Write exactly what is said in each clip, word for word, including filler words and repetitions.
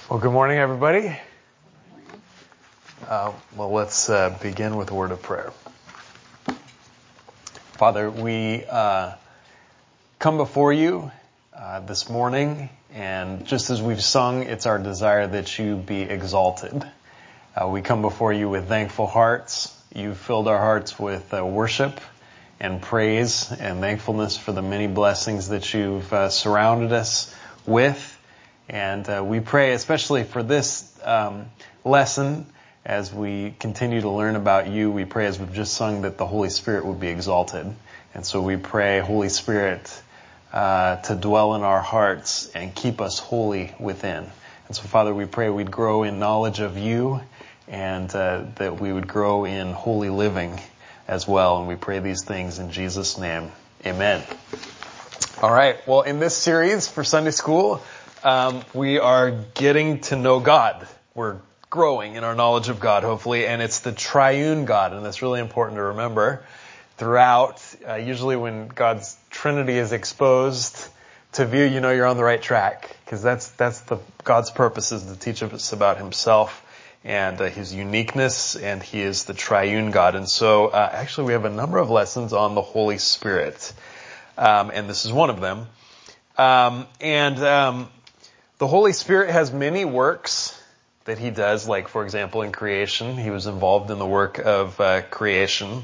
Well, good morning, everybody. Uh, well, let's uh, begin with a word of prayer. Father, we uh, come before you uh, this morning, and just as we've sung, it's our desire that you be exalted. Uh, we come before you with thankful hearts. You've filled our hearts with uh, worship and praise and thankfulness for the many blessings that you've uh, surrounded us with. And uh, we pray especially for this um, lesson as we continue to learn about you. We pray, as we've just sung, that the Holy Spirit would be exalted. And so we pray, Holy Spirit, uh, to dwell in our hearts and keep us holy within. And so, Father, we pray we'd grow in knowledge of you and uh, that we would grow in holy living as well. And we pray these things in Jesus' name. Amen. All right. Well, in this series for Sunday school, Um, we are getting to know God. We're growing in our knowledge of God, hopefully, and it's the triune God, and that's really important to remember throughout. Uh, usually when God's Trinity is exposed to view, you know you're on the right track, because that's that's the God's purpose, is to teach us about Himself and uh, His uniqueness, and He is the triune God. And so, uh, actually, we have a number of lessons on the Holy Spirit, um, and this is one of them. Um, and um, The Holy Spirit has many works that He does, like, for example, in creation. He was involved in the work of uh, creation.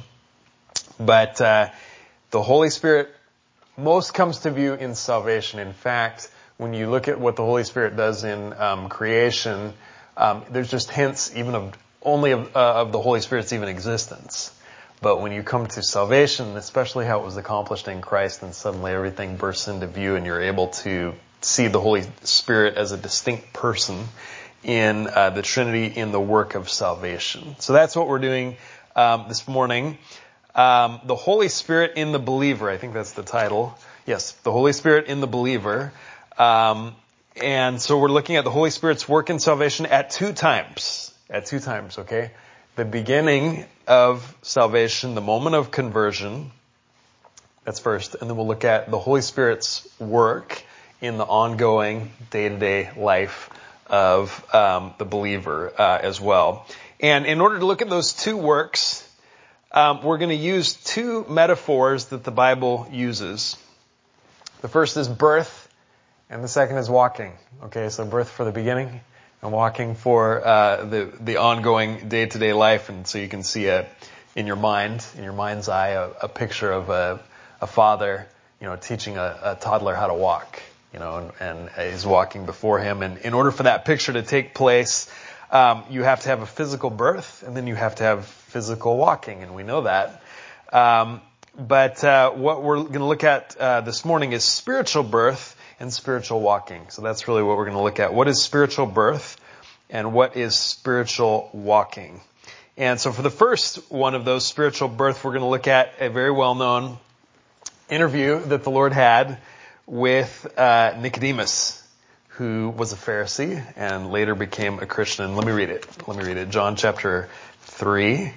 But uh, the Holy Spirit most comes to view in salvation. In fact, when you look at what the Holy Spirit does in um, creation, um, there's just hints even of only of, uh, of the Holy Spirit's even existence. But when you come to salvation, especially how it was accomplished in Christ, then suddenly everything bursts into view and you're able to see the Holy Spirit as a distinct person in uh, the Trinity in the work of salvation. So that's what we're doing um, this morning. Um, the Holy Spirit in the believer, I think that's the title. Yes, the Holy Spirit in the believer. Um, and so we're looking at the Holy Spirit's work in salvation at two times. At two times, okay? The beginning of salvation, the moment of conversion. That's first. And then we'll look at the Holy Spirit's work in the ongoing day-to-day life of um, the believer uh, as well. And in order to look at those two works, um, we're going to use two metaphors that the Bible uses. The first is birth, and the second is walking. Okay, so birth for the beginning, and walking for uh, the the ongoing day-to-day life. And so you can see a in your mind, in your mind's eye, a, a picture of a, a father, you know, teaching a, a toddler how to walk. You know, and, and he's walking before him. And in order for that picture to take place, um, you have to have a physical birth, and then you have to have physical walking, and we know that. Um, but uh, what we're going to look at uh, this morning is spiritual birth and spiritual walking. So that's really what we're going to look at. What is spiritual birth, and what is spiritual walking? And so for the first one of those, spiritual birth, we're going to look at a very well-known interview that the Lord had with uh, Nicodemus, who was a Pharisee and later became a Christian. Let me read it. Let me read it. John chapter three.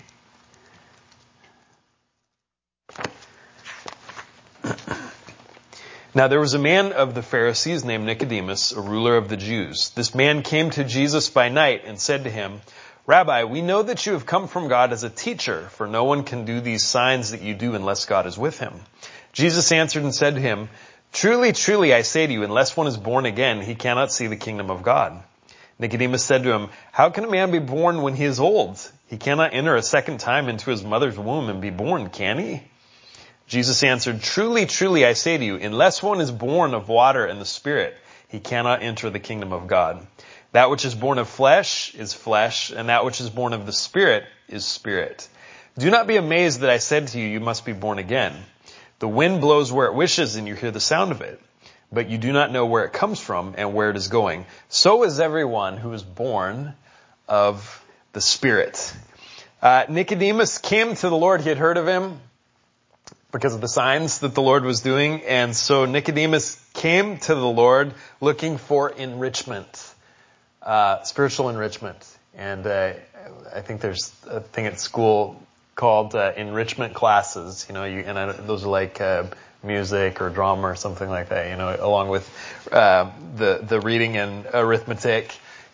Now there was a man of the Pharisees named Nicodemus, a ruler of the Jews. This man came to Jesus by night and said to him, "Rabbi, we know that you have come from God as a teacher, for no one can do these signs that you do unless God is with him." Jesus answered and said to him, "Truly, truly, I say to you, unless one is born again, he cannot see the kingdom of God." Nicodemus said to him, "How can a man be born when he is old? He cannot enter a second time into his mother's womb and be born, can he?" Jesus answered, "Truly, truly, I say to you, unless one is born of water and the Spirit, he cannot enter the kingdom of God. That which is born of flesh is flesh, and that which is born of the Spirit is spirit. Do not be amazed that I said to you, you must be born again. The wind blows where it wishes, and you hear the sound of it, but you do not know where it comes from and where it is going. So is everyone who is born of the Spirit." Uh, Nicodemus came to the Lord. He had heard of him because of the signs that the Lord was doing. And so Nicodemus came to the Lord looking for enrichment, uh, spiritual enrichment. And uh, I think there's a thing at school called uh, enrichment classes, you know, you, and I, those are like uh, music or drama or something like that, you know, along with uh, the the reading and arithmetic.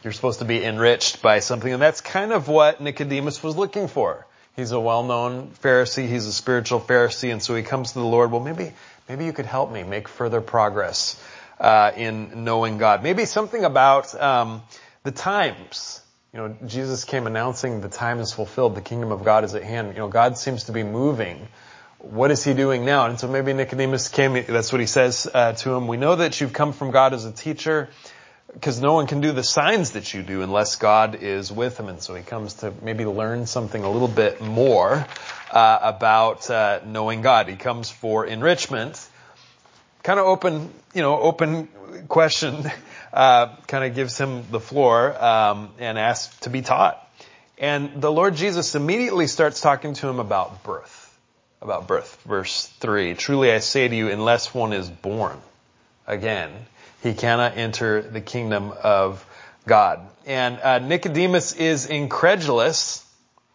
You're supposed to be enriched by something. And that's kind of what Nicodemus was looking for. He's a well-known Pharisee. He's a spiritual Pharisee. And so he comes to the Lord. Well, maybe, maybe you could help me make further progress, uh, in knowing God. Maybe something about, um, the times. You know, Jesus came announcing the time is fulfilled. The kingdom of God is at hand. You know, God seems to be moving. What is he doing now? And so maybe Nicodemus came, that's what he says uh, to him. We know that you've come from God as a teacher because no one can do the signs that you do unless God is with him. And so he comes to maybe learn something a little bit more uh, about uh, knowing God. He comes for enrichment. Kind of open, you know, open question, uh, kind of gives him the floor um, and asks to be taught. And the Lord Jesus immediately starts talking to him about birth. About birth. Verse three, truly I say to you, unless one is born again, he cannot enter the kingdom of God. And uh, Nicodemus is incredulous.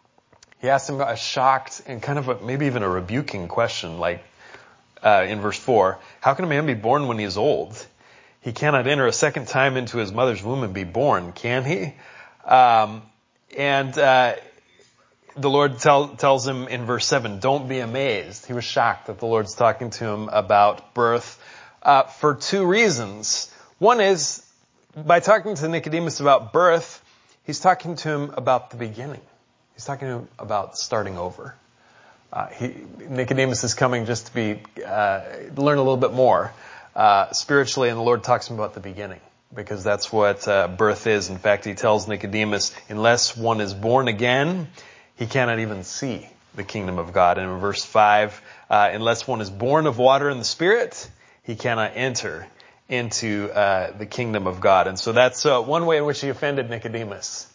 He asks him a shocked and kind of a, maybe even a rebuking question, like uh, in verse four, how can a man be born when he is old? He cannot enter a second time into his mother's womb and be born, can he? Um, and uh The Lord tell, tells him in verse seven, don't be amazed. He was shocked that the Lord's talking to him about birth uh, for two reasons. One is, by talking to Nicodemus about birth, he's talking to him about the beginning. He's talking to him about starting over. Uh, he, Nicodemus is coming just to be uh, learn a little bit more uh, spiritually, and the Lord talks to him about the beginning. Because that's what uh, birth is. In fact, he tells Nicodemus, unless one is born again, he cannot even see the kingdom of God. And in verse five, uh, unless one is born of water and the Spirit, he cannot enter into uh, the kingdom of God. And so that's uh, one way in which he offended Nicodemus.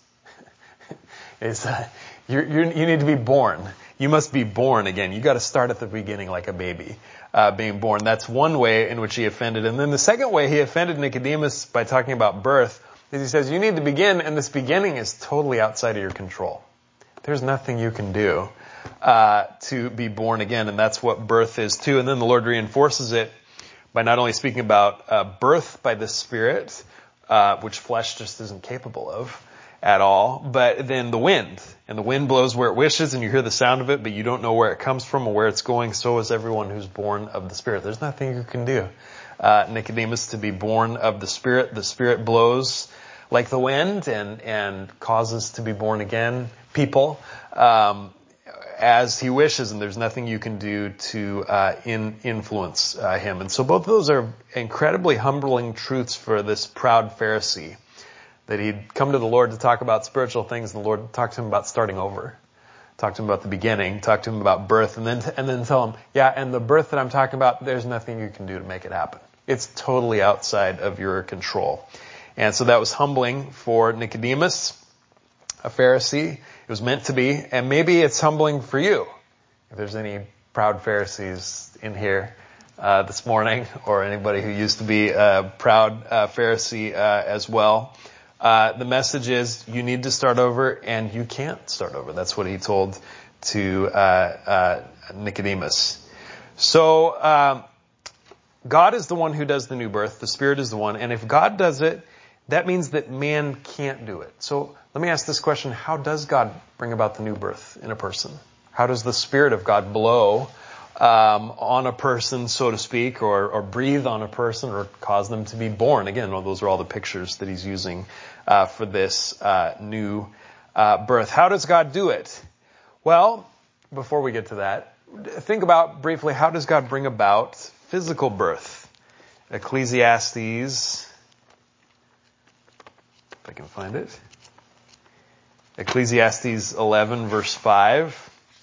is uh, you're, you're, you need to be born. You must be born again. You got to start at the beginning like a baby uh, being born. That's one way in which he offended. And then the second way he offended Nicodemus by talking about birth is he says you need to begin, and this beginning is totally outside of your control. There's nothing you can do uh, to be born again, and that's what birth is too. And then the Lord reinforces it by not only speaking about uh, birth by the Spirit, uh, which flesh just isn't capable of at all, but then the wind. And the wind blows where it wishes, and you hear the sound of it, but you don't know where it comes from or where it's going. So is everyone who's born of the Spirit. There's nothing you can do, uh, Nicodemus, to be born of the Spirit. The Spirit blows like the wind and, and causes to be born again people um, as he wishes, and there's nothing you can do to uh, in, influence uh, him. And so both of those are incredibly humbling truths for this proud Pharisee, that he'd come to the Lord to talk about spiritual things, and the Lord talked to him about starting over, talked to him about the beginning, talked to him about birth, and then and then tell him, yeah, and the birth that I'm talking about, there's nothing you can do to make it happen. It's totally outside of your control. And so that was humbling for Nicodemus, a Pharisee. It was meant to be. And maybe it's humbling for you. If there's any proud Pharisees in here uh, this morning, or anybody who used to be a proud uh, Pharisee uh, as well, uh, the message is you need to start over, and you can't start over. That's what he told to uh, uh, Nicodemus. So um, God is the one who does the new birth. The Spirit is the one. And if God does it, that means that man can't do it. So let me ask this question. How does God bring about the new birth in a person? How does the Spirit of God blow um, on a person, so to speak, or, or breathe on a person, or cause them to be born? Again, well, those are all the pictures that he's using uh, for this uh, new uh, birth. How does God do it? Well, before we get to that, think about briefly, how does God bring about physical birth? Ecclesiastes... if I can find it. Ecclesiastes eleven, verse five.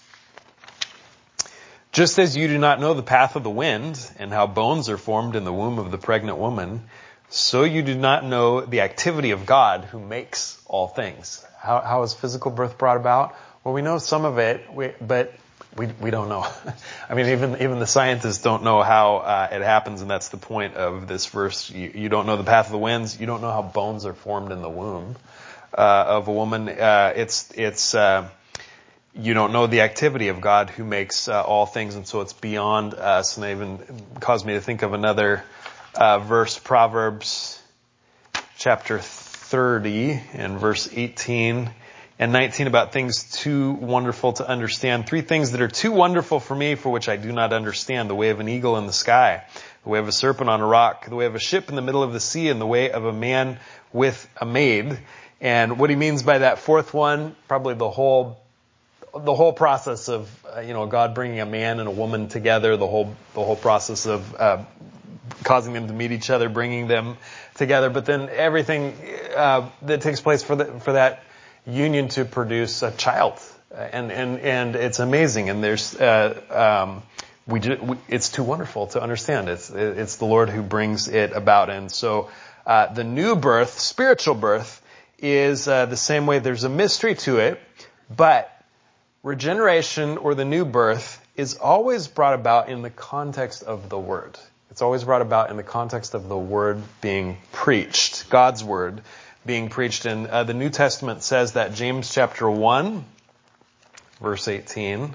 Just as you do not know the path of the wind and how bones are formed in the womb of the pregnant woman, so you do not know the activity of God who makes all things. How, how is physical birth brought about? Well, we know some of it, we, but we we don't know. I mean, even even the scientists don't know how uh, it happens, and that's the point of this verse. You, you don't know the path of the winds. You don't know how bones are formed in the womb uh, of a woman. Uh, it's it's uh, you don't know the activity of God who makes uh, all things, and so it's beyond us. And it even caused me to think of another uh, verse, Proverbs chapter thirty and verse eighteen and nineteen about things too wonderful to understand. Three things that are too wonderful for me, for which I do not understand. The way of an eagle in the sky, the way of a serpent on a rock, the way of a ship in the middle of the sea, and the way of a man with a maid. And what he means by that fourth one, probably the whole, the whole process of, uh, you know, God bringing a man and a woman together, the whole, the whole process of, uh, causing them to meet each other, bringing them together. But then everything, uh, that takes place for the, for that union to produce a child. And, and, and it's amazing. And there's, uh, um, we, ju- we it's too wonderful to understand. It's, it's the Lord who brings it about. And so, uh, the new birth, spiritual birth, is, uh, the same way. There's a mystery to it, but regeneration or the new birth is always brought about in the context of the Word. It's always brought about in the context of the Word being preached, God's Word being preached. And uh, the New Testament says that, James chapter one, verse eighteen,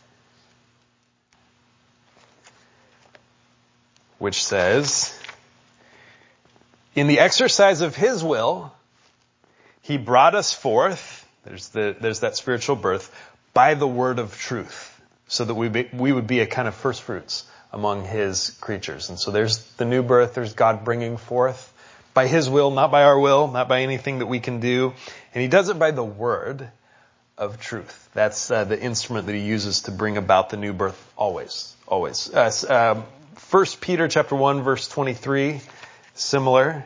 which says, in the exercise of His will, He brought us forth, there's the, there's that spiritual birth, by the word of truth, so that we be, we would be a kind of first fruits among His creatures. And so there's the new birth, there's God bringing forth by His will, not by our will, not by anything that we can do. And He does it by the word of truth. That's uh, the instrument that He uses to bring about the new birth always, always. Uh, uh, First Peter chapter one, verse twenty-three, similar.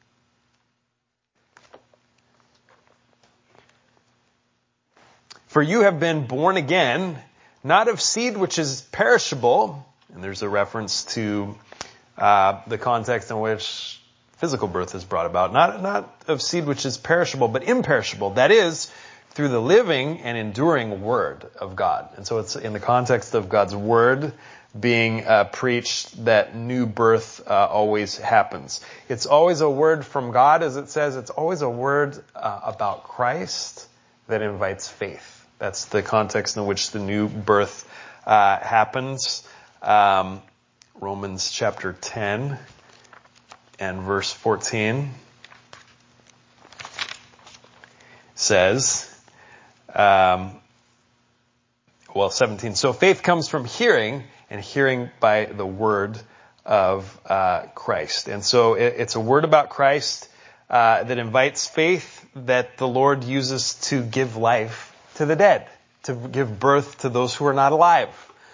For you have been born again, not of seed which is perishable, and there's a reference to uh, the context in which physical birth is brought about, not not of seed which is perishable, but imperishable. That is, through the living and enduring Word of God. And so it's in the context of God's Word being uh, preached that new birth uh, always happens. It's always a word from God, as it says. It's always a word uh, about Christ that invites faith. That's the context in which the new birth uh, happens. Um, Romans chapter ten and verse fourteen says, um, well, seventeen. So faith comes from hearing, and hearing by the word of uh, Christ. And so it, it's a word about Christ uh, that invites faith that the Lord uses to give life to the dead, to give birth to those who are not alive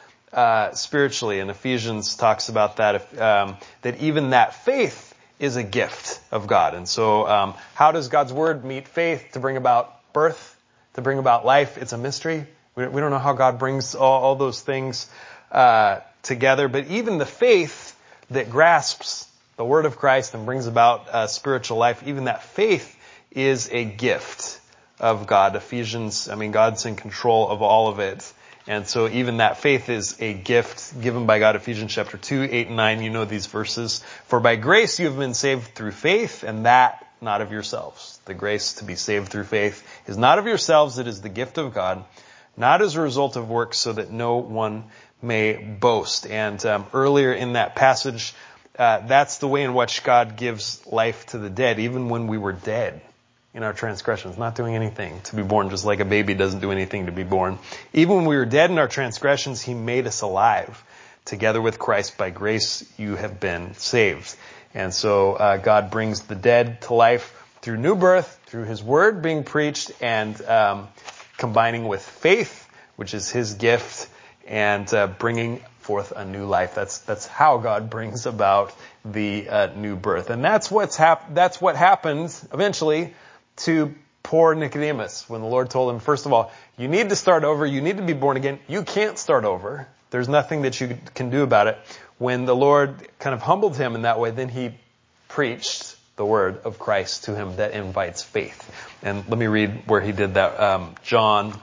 uh, spiritually. And Ephesians talks about that, if, um, that even that faith is a gift of God. And so um, how does God's word meet faith to bring about birth, to bring about life? It's a mystery. We, we don't know how God brings all, all those things uh, together. But even the faith that grasps the word of Christ and brings about uh, spiritual life, even that faith is a gift of God. Ephesians, I mean, God's in control of all of it. And so even that faith is a gift given by God. Ephesians chapter two, eight and nine, you know these verses. For by grace you have been saved through faith, and that not of yourselves. The grace to be saved through faith is not of yourselves, it is the gift of God, not as a result of works, so that no one may boast. And um, earlier in that passage, uh, that's the way in which God gives life to the dead, even when we were dead in our transgressions, not doing anything to be born, just like a baby doesn't do anything to be born. Even when we were dead in our transgressions, He made us alive. Together with Christ, by grace, you have been saved. And so uh, God brings the dead to life through new birth, through His word being preached, and um, combining with faith, which is His gift, and uh, bringing forth a new life. That's that's how God brings about the uh, new birth, and that's what's hap- That's what happened eventually to poor Nicodemus when the Lord told him, first of all, you need to start over. You need to be born again. You can't start over. There's nothing that you can do about it. When the Lord kind of humbled him in that way, then He preached the word of Christ to him that invites faith. And let me read where He did that. Um, John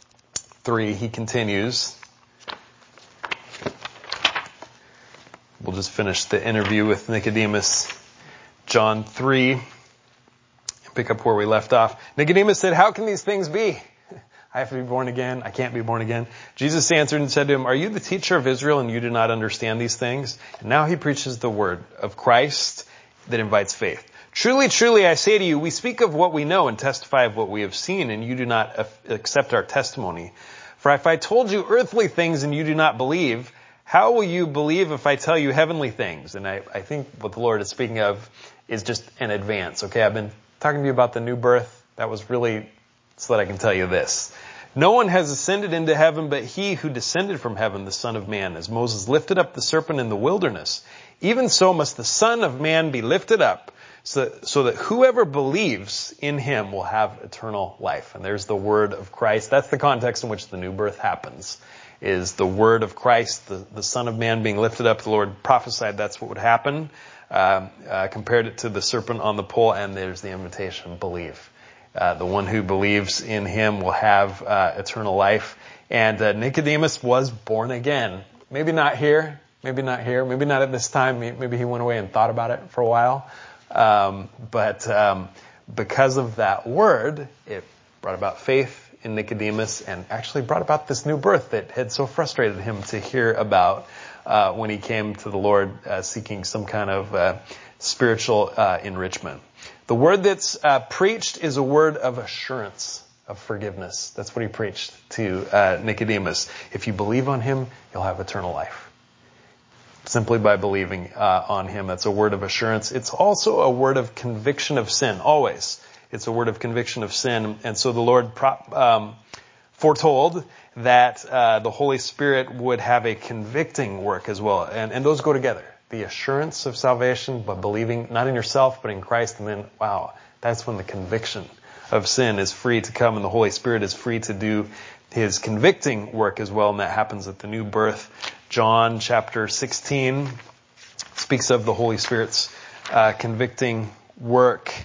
three, He continues. We'll just finish the interview with Nicodemus. John three. Pick up where we left off. Nicodemus said, how can these things be? I have to be born again. I can't be born again. Jesus answered and said to him, are you the teacher of Israel and you do not understand these things? And now He preaches the word of Christ that invites faith. Truly, truly, I say to you, we speak of what we know and testify of what we have seen, and you do not accept our testimony. For if I told you earthly things and you do not believe, how will you believe if I tell you heavenly things? And I, I think what the Lord is speaking of is just an advance. Okay, I've been talking to you about the new birth. That was really so that I can tell you this. No one has ascended into heaven but he who descended from heaven, the Son of Man. As Moses lifted up the serpent in the wilderness, even so must the Son of Man be lifted up, so, so that whoever believes in him will have eternal life. And there's the word of Christ. That's the context in which the new birth happens, is the word of Christ, the, the Son of Man being lifted up. The Lord prophesied that's what would happen, uh, uh, compared it to the serpent on the pole, and there's the invitation, believe. Uh, the one who believes in him will have uh, eternal life. And uh, Nicodemus was born again. Maybe not here, maybe not here, maybe not at this time. Maybe he went away and thought about it for a while. Um, but um, because of that word, it brought about faith in Nicodemus and actually brought about this new birth that had so frustrated him to hear about uh, when he came to the Lord uh, seeking some kind of uh, spiritual uh, enrichment. The word that's uh, preached is a word of assurance, of forgiveness. That's what he preached to uh, Nicodemus. If you believe on him, you'll have eternal life. Simply by believing uh, on him. That's a word of assurance. It's also a word of conviction of sin, always. It's a word of conviction of sin. And so the Lord pro- um, foretold that uh, the Holy Spirit would have a convicting work as well. And, and those go together. The assurance of salvation, but believing not in yourself, but in Christ. And then, wow, that's when the conviction of sin is free to come, and the Holy Spirit is free to do his convicting work as well. And that happens at the new birth. John chapter sixteen speaks of the Holy Spirit's uh, convicting work.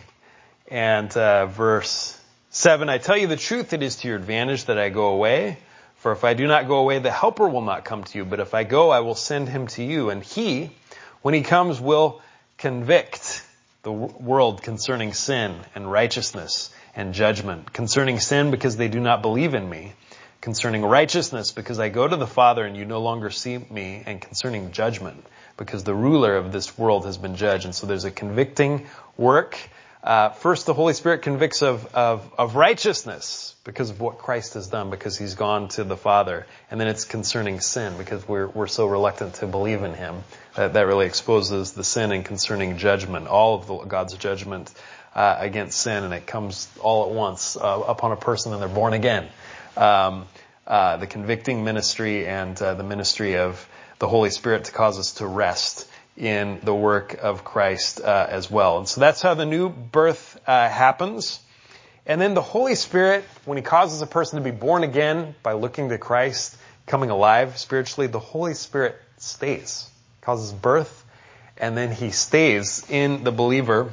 And uh, verse seven, I tell you the truth, it is to your advantage that I go away. For if I do not go away, the Helper will not come to you. But if I go, I will send him to you. And he, when he comes, will convict the world concerning sin and righteousness and judgment. Concerning sin, because they do not believe in me. Concerning righteousness, because I go to the Father and you no longer see me. And concerning judgment, because the ruler of this world has been judged. And so there's a convicting work. Uh, first, the Holy Spirit convicts of, of, of righteousness because of what Christ has done, because he's gone to the Father. And then it's concerning sin, because we're, we're so reluctant to believe in him. That, that really exposes the sin. And concerning judgment, all of the, God's judgment uh, against sin, and it comes all at once uh, upon a person and they're born again. Um, uh, the convicting ministry and uh, the ministry of the Holy Spirit to cause us to rest in the work of Christ uh, as well. And so that's how the new birth uh, happens. And then the Holy Spirit, when he causes a person to be born again by looking to Christ, coming alive spiritually, the Holy Spirit stays, causes birth, and then he stays in the believer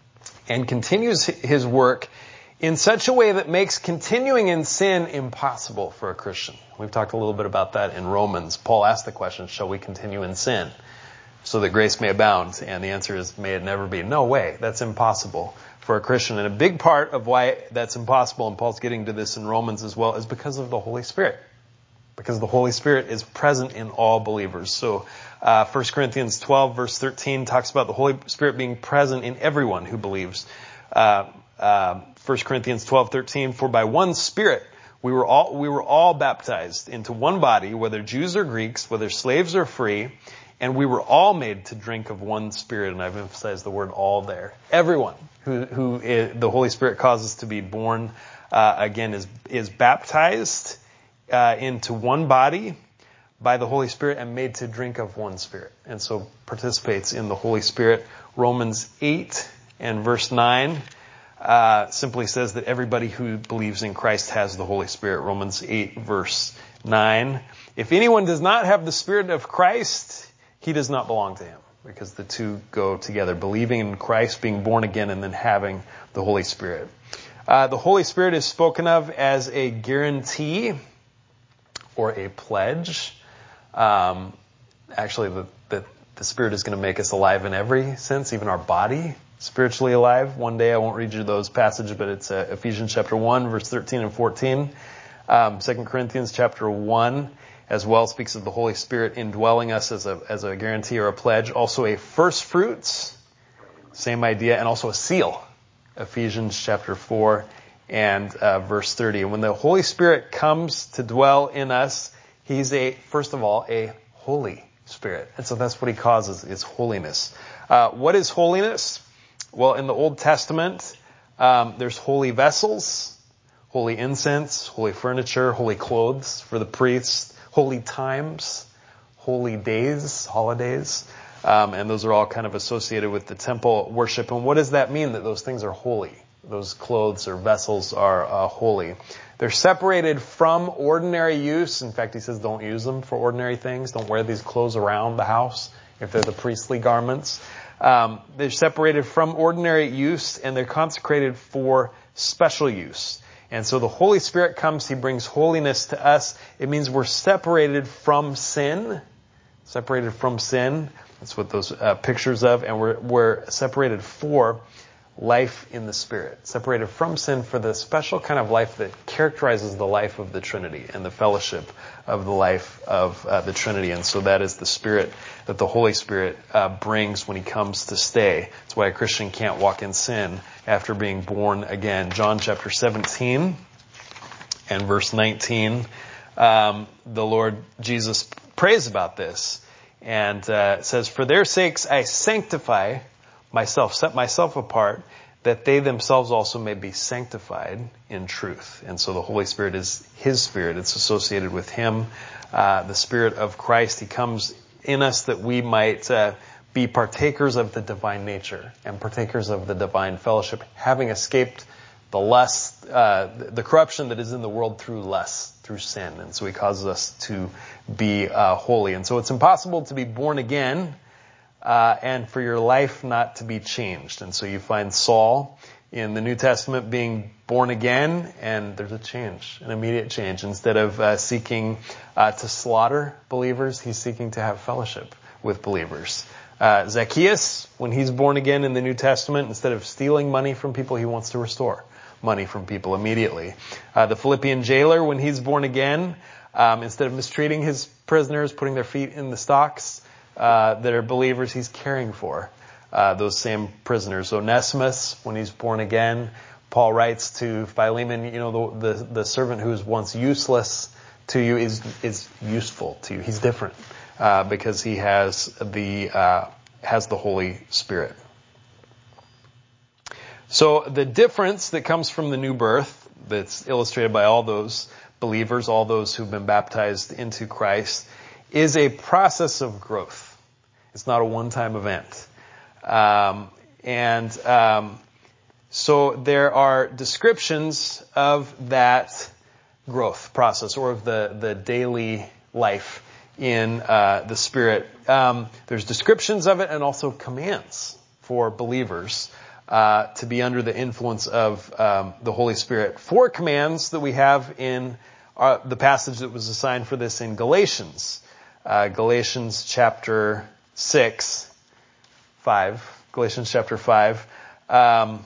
and continues his work in such a way that makes continuing in sin impossible for a Christian. We've talked a little bit about that in Romans. Paul asked the question, shall we continue in sin so that grace may abound? And the answer is, may it never be. No way. That's impossible for a Christian. And a big part of why that's impossible, and Paul's getting to this in Romans as well, is because of the Holy Spirit. Because the Holy Spirit is present in all believers. So uh, First Corinthians twelve verse thirteen talks about the Holy Spirit being present in everyone who believes. Uh, uh, First Corinthians twelve thirteen, for by one Spirit we were all we were all baptized into one body, whether Jews or Greeks, whether slaves or free, and we were all made to drink of one Spirit. And I've emphasized the word all there. Everyone who who is, the Holy Spirit causes to be born uh, again is is baptized uh, into one body by the Holy Spirit and made to drink of one Spirit, and so participates in the Holy Spirit. Romans eight and verse nine. Uh, simply says that everybody who believes in Christ has the Holy Spirit. Romans eight verse nine. If anyone does not have the Spirit of Christ, he does not belong to him, because the two go together. Believing in Christ, being born again, and then having the Holy Spirit. Uh, the Holy Spirit is spoken of as a guarantee or a pledge. Um, actually, the, the, the Spirit is going to make us alive in every sense, even our body. Spiritually alive. One day I won't read you those passages, but it's uh, Ephesians chapter one, verse thirteen and fourteen. Um, Second Corinthians chapter one as well speaks of the Holy Spirit indwelling us as a as a guarantee or a pledge. Also a first fruits. same idea, and also a seal. Ephesians chapter four and uh, verse thirty. And when the Holy Spirit comes to dwell in us, he's a, first of all, a Holy Spirit. And so that's what he causes, is holiness. Uh, what is holiness? Well, in the Old Testament, um, there's holy vessels, holy incense, holy furniture, holy clothes for the priests, holy times, holy days, holidays. Um, and those are all kind of associated with the temple worship. And what does that mean, that those things are holy? Those clothes or vessels are uh, holy. They're separated from ordinary use. In fact, he says don't use them for ordinary things. Don't wear these clothes around the house if they're the priestly garments. Um, they're separated from ordinary use, and they're consecrated for special use. And so the Holy Spirit comes, he brings holiness to us. It means we're separated from sin. Separated from sin. That's what those uh, pictures of. And we're, we're separated for life in the Spirit. Separated from sin for the special kind of life that characterizes the life of the Trinity and the fellowship of the life of uh, the Trinity. And so that is the Spirit that the Holy Spirit uh, brings when he comes to stay. That's why a Christian can't walk in sin after being born again. John chapter seventeen and verse nineteen, um, the Lord Jesus prays about this. And uh, it says, "For their sakes I sanctify myself, set myself apart, that they themselves also may be sanctified in truth." And so the Holy Spirit is his Spirit. It's associated with him, uh, the Spirit of Christ. He comes in us that we might uh, be partakers of the divine nature and partakers of the divine fellowship, having escaped the lust, uh, the corruption that is in the world through lust, through sin. And so he causes us to be uh, holy. And so it's impossible to be born again Uh, and for your life not to be changed. And so you find Saul in the New Testament being born again, and there's a change, an immediate change. Instead of uh, seeking uh, to slaughter believers, he's seeking to have fellowship with believers. Uh, Zacchaeus, when he's born again in the New Testament, instead of stealing money from people, he wants to restore money from people immediately. Uh, the Philippian jailer, when he's born again, um, instead of mistreating his prisoners, putting their feet in the stocks, Uh, that are believers, he's caring for uh, those same prisoners. Onesimus, when he's born again, Paul writes to Philemon, you know, the, the, the servant who was once useless to you is is useful to you. He's different uh, because he has the uh, has the Holy Spirit. So the difference that comes from the new birth, that's illustrated by all those believers, all those who've been baptized into Christ, is a process of growth. It's not a one-time event. Um, and um, so there are descriptions of that growth process, or of the, the daily life in uh, the Spirit. Um, there's descriptions of it and also commands for believers uh, to be under the influence of um, the Holy Spirit. Four commands that we have in uh, the passage that was assigned for this in Galatians. Uh, Galatians chapter six, five, Galatians chapter five. Um,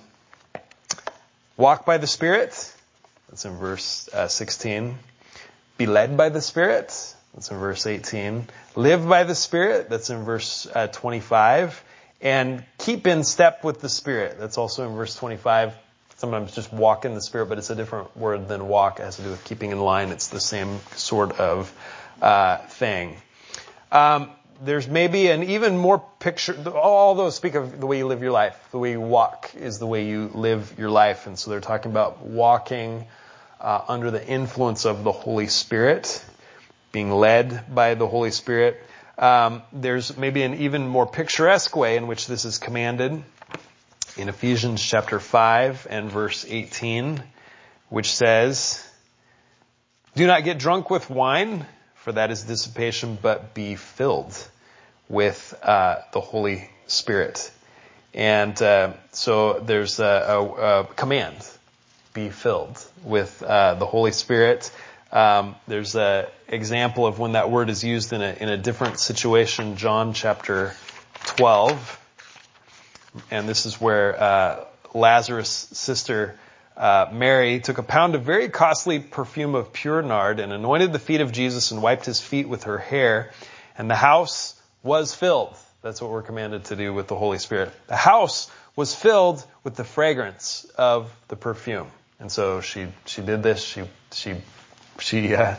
walk by the Spirit. That's in verse uh, sixteen. Be led by the Spirit. That's in verse eighteen. Live by the Spirit. That's in verse uh, twenty-five. And keep in step with the Spirit. That's also in verse twenty-five. Sometimes just walk in the Spirit, but it's a different word than walk. It has to do with keeping in line. It's the same sort of uh, thing. Um, there's maybe an even more picture, all those speak of the way you live your life. The way you walk is the way you live your life. And so they're talking about walking uh, under the influence of the Holy Spirit, being led by the Holy Spirit. Um, there's maybe an even more picturesque way in which this is commanded in Ephesians chapter five and verse eighteen, which says, "Do not get drunk with wine, for that is dissipation, but be filled with uh, the Holy Spirit." And uh, so there's a, a, a command, be filled with uh, the Holy Spirit. Um, there's an example of when that word is used in a, in a different situation, John chapter twelve. And this is where uh, Lazarus' sister Uh, Mary took a pound of very costly perfume of pure nard and anointed the feet of Jesus and wiped his feet with her hair. And the house was filled. That's what we're commanded to do with the Holy Spirit. The house was filled with the fragrance of the perfume. And so she she did this. She she she uh,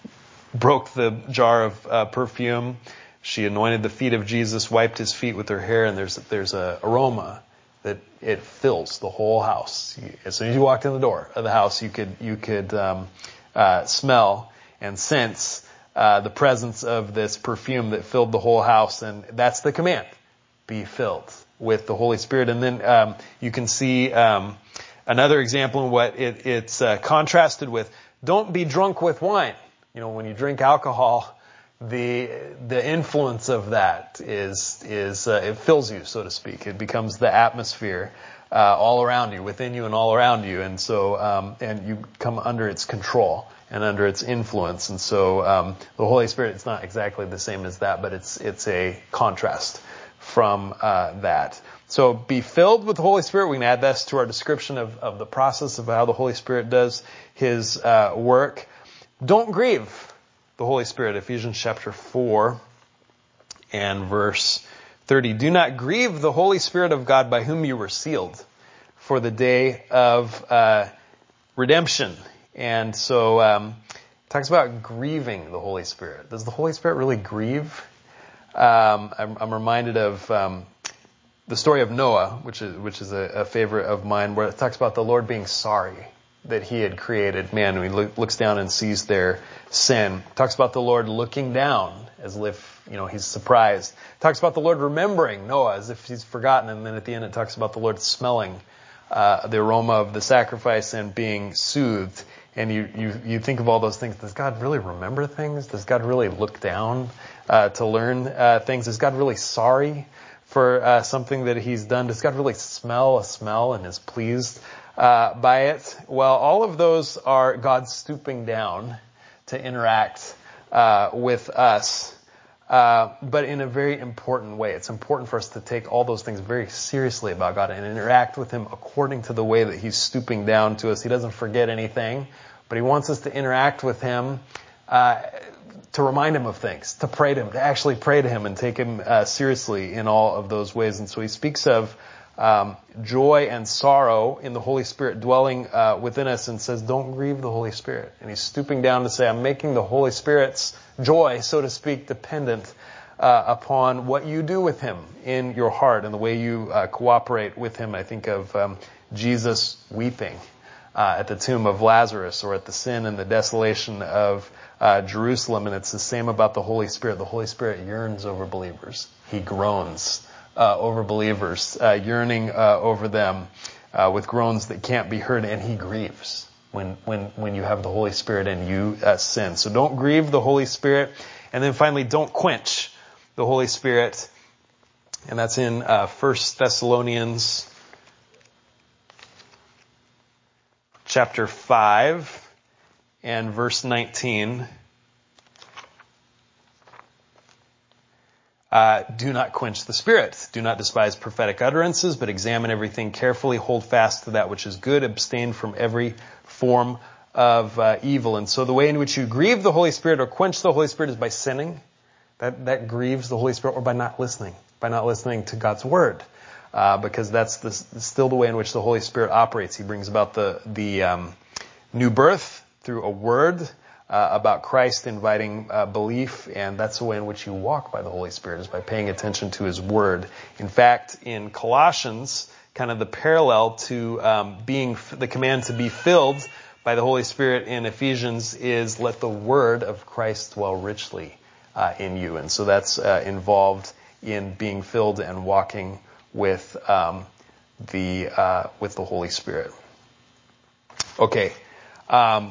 broke the jar of uh, perfume. She anointed the feet of Jesus, wiped his feet with her hair, and there's there's a aroma that it fills the whole house. As soon as you walked in the door of the house, you could you could um, uh, smell and sense uh, the presence of this perfume that filled the whole house, and that's the command: be filled with the Holy Spirit. And then um, you can see um, another example in what it, it's uh, contrasted with. Don't be drunk with wine. You know, when you drink alcohol, the the influence of that is is uh, it fills you, so to speak. It becomes the atmosphere uh, all around you, within you, and all around you, and so um, and you come under its control and under its influence. And so um, the Holy Spirit, it's not exactly the same as that, but it's it's a contrast from uh, that. So be filled with the Holy Spirit. We can add this to our description of of the process of how the Holy Spirit does His uh, work. Don't grieve the Holy Spirit. Ephesians chapter four and verse thirty. Do not grieve the Holy Spirit of God, by whom you were sealed for the day of uh, redemption. And so um, it talks about grieving the Holy Spirit. Does the Holy Spirit really grieve? Um, I'm, I'm reminded of um, the story of Noah, which is which is a, a favorite of mine, where it talks about the Lord being sorry that he had created man, and he look, looks down and sees their sin. Talks about the Lord looking down as if, you know, he's surprised. Talks about the Lord remembering Noah as if he's forgotten, and then at the end it talks about the Lord smelling uh, the aroma of the sacrifice and being soothed. And you, you, you think of all those things. Does God really remember things? Does God really look down uh, to learn uh, things? Is God really sorry for uh, something that he's done? Does God really smell a smell and is pleased Uh, by it? Well, all of those are God stooping down to interact uh, with us, uh, but in a very important way. It's important for us to take all those things very seriously about God and interact with Him according to the way that He's stooping down to us. He doesn't forget anything, but He wants us to interact with Him uh, to remind Him of things, to pray to Him, to actually pray to Him and take Him uh, seriously in all of those ways. And so He speaks of Um, joy and sorrow in the Holy Spirit dwelling uh, within us, and says, don't grieve the Holy Spirit. And he's stooping down to say, I'm making the Holy Spirit's joy, so to speak, dependent uh, upon what you do with Him in your heart and the way you uh, cooperate with Him. I think of um, Jesus weeping uh, at the tomb of Lazarus, or at the sin and the desolation of uh, Jerusalem. And it's the same about the Holy Spirit. The Holy Spirit yearns over believers. He groans Uh, over believers, uh, yearning uh, over them uh, with groans that can't be heard, and He grieves when when when you have the Holy Spirit and you uh, sin. So don't grieve the Holy Spirit. And then finally, don't quench the Holy Spirit, and that's in uh, First Thessalonians chapter five and verse nineteen. Uh, do not quench the Spirit. Do not despise prophetic utterances, but examine everything carefully. Hold fast to that which is good. Abstain from every form of uh, evil. And so the way in which you grieve the Holy Spirit or quench the Holy Spirit is by sinning. That that grieves the Holy Spirit, or by not listening, by not listening to God's Word, uh, because that's the, still the way in which the Holy Spirit operates. He brings about the the um, new birth through a word Uh, about Christ, inviting uh, belief, and that's the way in which you walk by the Holy Spirit, is by paying attention to His Word. In fact, in Colossians, kind of the parallel to um, being f- the command to be filled by the Holy Spirit in Ephesians is, let the Word of Christ dwell richly uh, in you. And so that's uh, involved in being filled and walking with um, the uh, with the Holy Spirit. Okay. Um,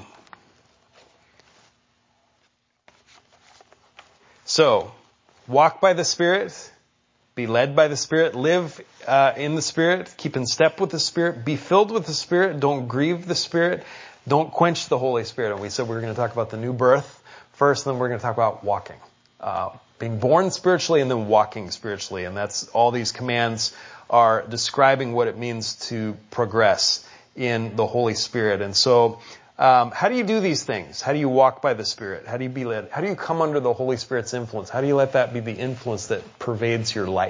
So, walk by the Spirit, be led by the Spirit, live uh, in the Spirit, keep in step with the Spirit, be filled with the Spirit, don't grieve the Spirit, don't quench the Holy Spirit. And we said we were going to talk about the new birth first, and then we're going to talk about walking. Uh, being born spiritually and then walking spiritually. And that's all these commands are describing what it means to progress in the Holy Spirit. And so, Um, how do you do these things? How do you walk by the Spirit? How do you be led? How do you come under the Holy Spirit's influence? How do you let that be the influence that pervades your life?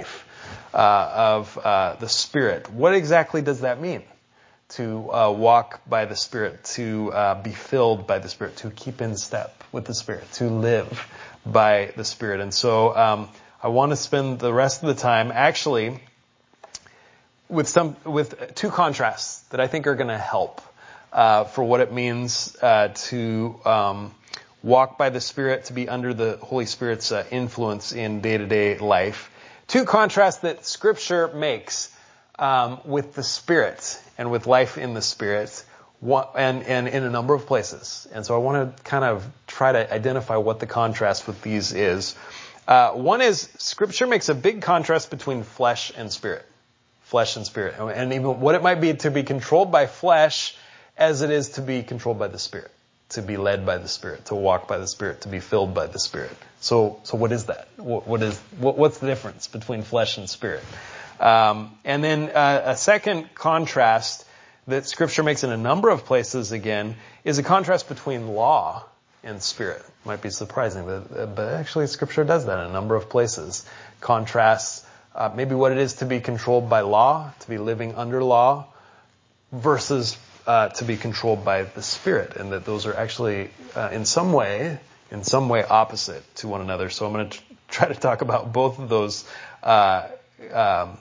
uh, of uh, the Spirit. What exactly does that mean? To uh, walk by the Spirit, to uh, be filled by the Spirit, to keep in step with the Spirit, to live by the Spirit. And so um, I want to spend the rest of the time actually with some with two contrasts that I think are going to help uh, for what it means uh, to um, walk by the Spirit, to be under the Holy Spirit's uh, influence in day-to-day life. Two contrasts that Scripture makes um, with the Spirit and with life in the Spirit, one, and, and in a number of places. And so I want to kind of try to identify what the contrast with these is. Uh, one is Scripture makes a big contrast between flesh and spirit. Flesh and spirit. And even what it might be to be controlled by flesh as it is to be controlled by the Spirit. To be led by the Spirit, to walk by the Spirit, to be filled by the Spirit. So, so what is that? What, what is, what, what's the difference between flesh and spirit? Um, and then uh, a second contrast that Scripture makes in a number of places, again, is a contrast between law and spirit. Might be surprising, but, but actually Scripture does that in a number of places. Contrasts uh, maybe what it is to be controlled by law, to be living under law, versus uh, to be controlled by the Spirit, and that those are actually uh, in some way, in some way opposite to one another. So I'm going to try to talk about both of those uh, um,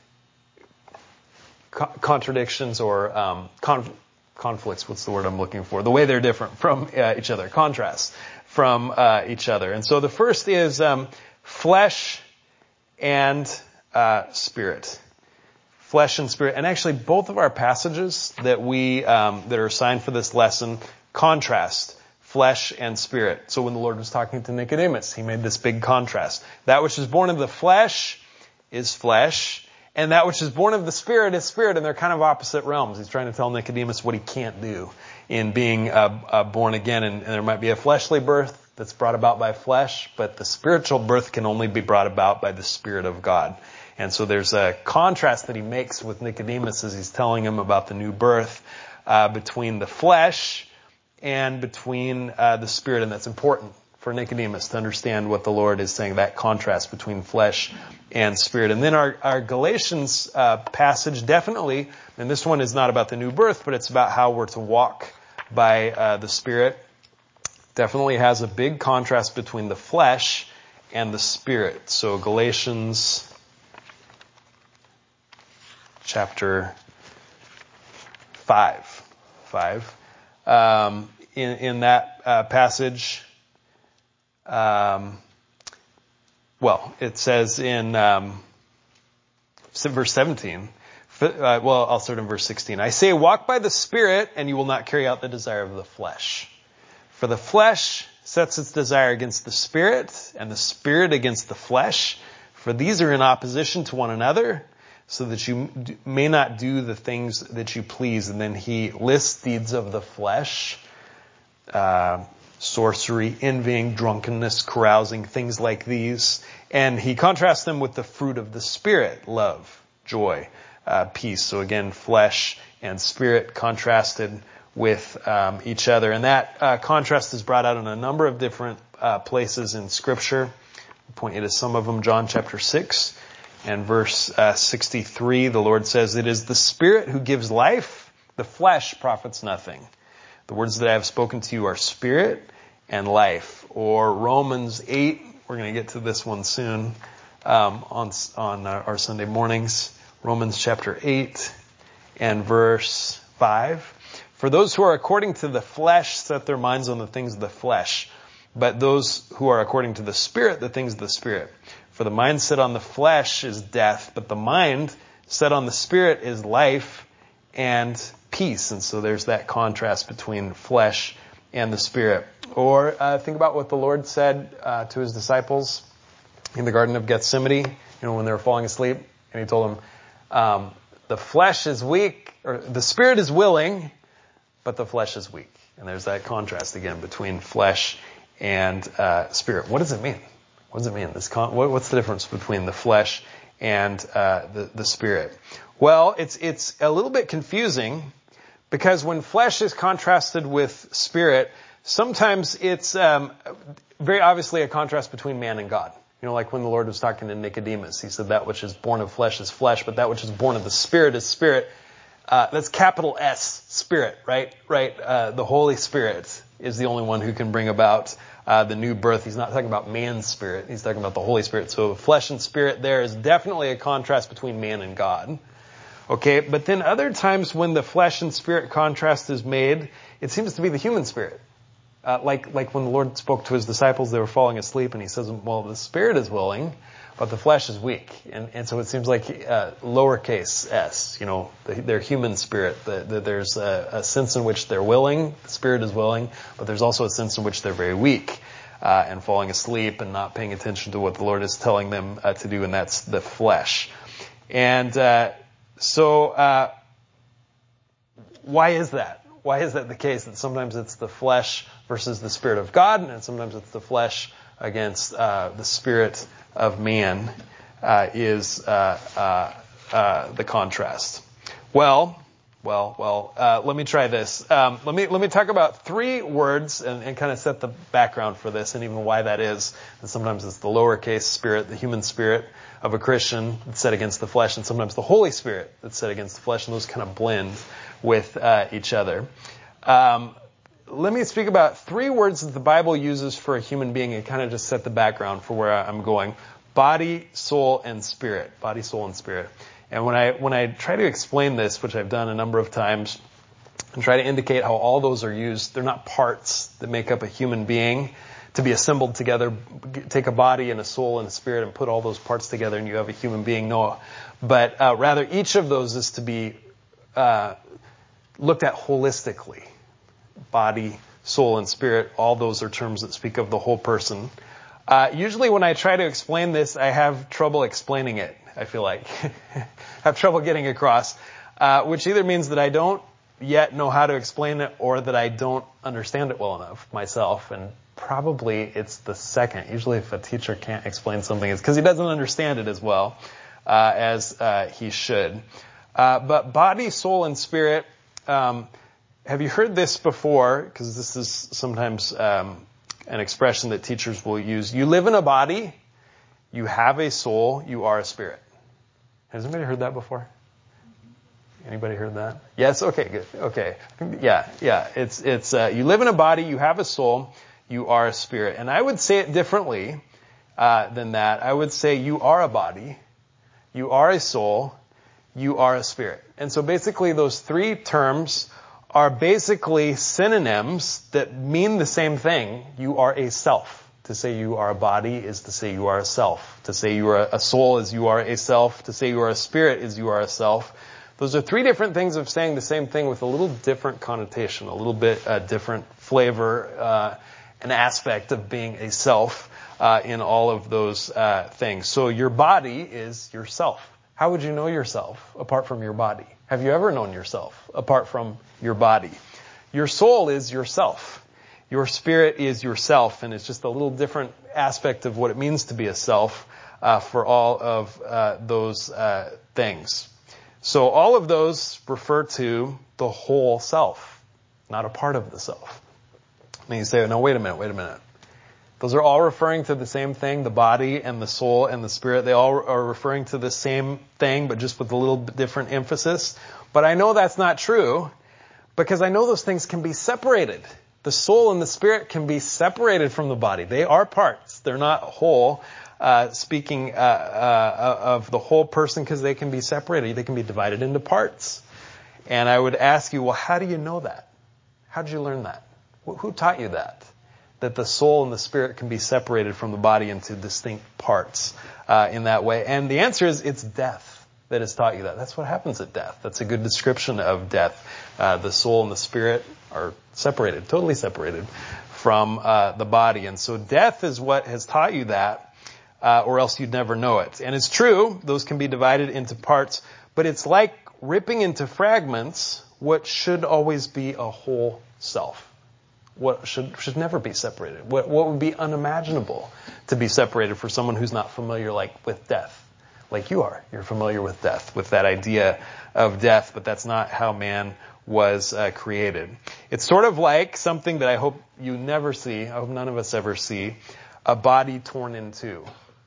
co- contradictions or um, conf- conflicts. What's the word I'm looking for? The way they're different from uh, each other, contrasts from uh, each other. And so the first is um, flesh and uh, spirit. Flesh and spirit. And actually both of our passages that we um, that are assigned for this lesson contrast flesh and spirit. So when the Lord was talking to Nicodemus, he made this big contrast. That which is born of the flesh is flesh, and that which is born of the Spirit is spirit, and they're kind of opposite realms. He's trying to tell Nicodemus what he can't do in being uh, uh, born again. And, and there might be a fleshly birth that's brought about by flesh, but the spiritual birth can only be brought about by the Spirit of God. And so there's a contrast that he makes with Nicodemus as he's telling him about the new birth uh, between the flesh and between uh, the Spirit, and that's important for Nicodemus to understand what the Lord is saying, that contrast between flesh and spirit. And then our, our Galatians uh, passage definitely, and this one is not about the new birth, but it's about how we're to walk by uh, the Spirit, definitely has a big contrast between the flesh and the Spirit. So Galatians chapter five. Five. Um, in, in that uh, passage, um, well, it says in um, verse seventeen, uh, well, I'll start in verse sixteen. I say, walk by the Spirit, and you will not carry out the desire of the flesh. For the flesh sets its desire against the Spirit, and the Spirit against the flesh. For these are in opposition to one another, so that you may not do the things that you please. And then he lists deeds of the flesh, uh, sorcery, envying, drunkenness, carousing, things like these. And he contrasts them with the fruit of the Spirit, love, joy, uh, peace. So again, flesh and spirit contrasted with um, each other. And that uh, contrast is brought out in a number of different uh, places in Scripture. I'll point you to some of them. John chapter six. And verse uh, sixty-three, the Lord says, it is the Spirit who gives life, the flesh profits nothing. The words that I have spoken to you are spirit and life. Or Romans eight, we're going to get to this one soon um, on, on uh, our Sunday mornings. Romans chapter eight and verse five. For those who are according to the flesh set their minds on the things of the flesh, but those who are according to the Spirit, the things of the Spirit. For the mind set on the flesh is death, but the mind set on the Spirit is life and peace. And so there's that contrast between flesh and the Spirit. Or uh, think about what the Lord said uh, to his disciples in the Garden of Gethsemane, you know, when they were falling asleep. And he told them, um, the flesh is weak, or the Spirit is willing, but the flesh is weak. And there's that contrast again between flesh and uh, Spirit. What does it mean? What does it mean? This con- what, what's the difference between the flesh and uh, the, the Spirit? Well, it's it's a little bit confusing because when flesh is contrasted with Spirit, sometimes it's um, very obviously a contrast between man and God. You know, like when the Lord was talking to Nicodemus, he said that which is born of flesh is flesh, but that which is born of the Spirit is spirit. Uh, that's capital S, Spirit, right? Right. Uh, the Holy Spirit is the only one who can bring about uh, the new birth. He's not talking about man's spirit. He's talking about the Holy Spirit. So flesh and spirit there is definitely a contrast between man and God. Okay, but then other times when the flesh and spirit contrast is made, it seems to be the human spirit. Uh, like like when the Lord spoke to his disciples, they were falling asleep, and he says, well, the spirit is willing, but the flesh is weak. And, and so it seems like uh, lowercase s, you know, the, their human spirit. The, the, there's a, a sense in which they're willing, the spirit is willing, but there's also a sense in which they're very weak uh, and falling asleep and not paying attention to what the Lord is telling them uh, to do, and that's the flesh. And uh, so uh, why is that? Why is that the case? That sometimes it's the flesh versus the Spirit of God, and sometimes it's the flesh against uh, the Spirit of man uh, is uh, uh, uh, the contrast. Well, well, well. Uh, let me try this. Um, let me let me talk about three words and, and kind of set the background for this, and even why that is. And sometimes it's the lowercase spirit, the human spirit of a Christian that's set against the flesh, and sometimes the Holy Spirit that's set against the flesh, and those kind of blend with uh, each other. Um, let me speak about three words that the Bible uses for a human being and kind of just set the background for where I'm going. Body, soul, and spirit. Body, soul, and spirit. And when I when I try to explain this, which I've done a number of times, and try to indicate how all those are used, they're not parts that make up a human being to be assembled together. Take a body and a soul and a spirit and put all those parts together and you have a human being. No, but uh, rather each of those is to be uh, looked at holistically. Body, soul, and spirit, all those are terms that speak of the whole person. Uh, usually when I try to explain this, I have trouble explaining it, I feel like. have trouble getting across, uh, which either means that I don't yet know how to explain it or that I don't understand it well enough myself. And probably it's the second. Usually if a teacher can't explain something, it's because he doesn't understand it as well uh, as uh, he should. Uh, but body, soul, and spirit, um, have you heard this before? Because this is sometimes um, an expression that teachers will use. You live in a body, you have a soul, you are a spirit. Has anybody heard that before? Anybody heard that? Yes? Okay, good. Okay. Yeah, yeah. It's, it's, uh, you live in a body, you have a soul, you are a spirit. And I would say it differently uh, than that. I would say you are a body, you are a soul, you are a spirit. And so basically those three terms are basically synonyms that mean the same thing. You are a self. To say you are a body is to say you are a self. To say you are a soul is you are a self. To say you are a spirit is you are a self. Those are three different things of saying the same thing with a little different connotation, a little bit uh, different flavor, uh, an aspect of being a self uh, in all of those uh, things. So your body is yourself. How would you know yourself apart from your body? Have you ever known yourself apart from your body? Your soul is yourself. Your spirit is yourself, and it's just a little different aspect of what it means to be a self uh, for all of uh, those uh, things. So all of those refer to the whole self, not a part of the self. And you say, no, wait a minute, wait a minute. Those are all referring to the same thing, the body and the soul and the spirit. They all are referring to the same thing, but just with a little bit different emphasis. But I know that's not true because I know those things can be separated. The soul and the spirit can be separated from the body. They are parts. They're not whole, uh, speaking uh, uh, of the whole person because they can be separated. They can be divided into parts. And I would ask you, well, how do you know that? How did you learn that? Who taught you that? That the soul and the spirit can be separated from the body into distinct parts uh, in that way. And the answer is it's death that has taught you that. That's what happens at death. That's a good description of death. Uh, the soul and the spirit are separated, totally separated from uh, the body. And so death is what has taught you that, uh, or else you'd never know it. And it's true, those can be divided into parts, but it's like ripping into fragments what should always be a whole self. What should should never be separated. What what would be unimaginable to be separated for someone who's not familiar like with death, like you are. You're familiar with death, with that idea of death, but that's not how man was uh, created. It's sort of like something that I hope you never see. I hope none of us ever see. A body torn in two.